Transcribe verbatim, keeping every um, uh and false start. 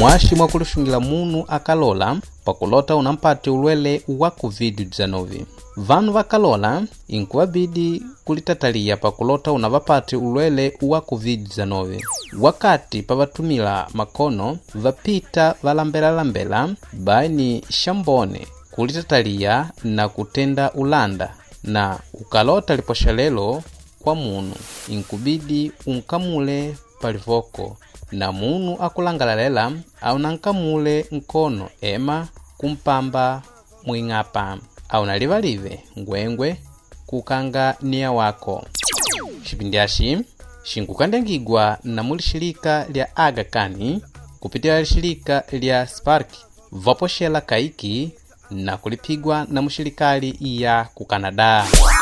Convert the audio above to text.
mwashi mwa kulishungila munu akalola pakulota unampate ulwele wa covid nineteen. Vanu vakalola inkuwabidi kulitatalia pakulota unavapate ulwele wa covid nineteen. Wakati pavatumila makono vapita valambela-lambela baini shambone kulitatalia na kutenda ulanda, na ukalota liposhalelo kwa munu inkubidi unkamule palivoko, na munu akulangalalela au nankamule nkono ema kumpamba mwingapa au nalivalive ngwengwe kukanga nia wako. Shipindiashi shinkukandengigwa na mulishirika lya Aga Khan kupitia shirika lya Spark vaposhela kaiki na kulipigwa na mushirikali ya ku Canada.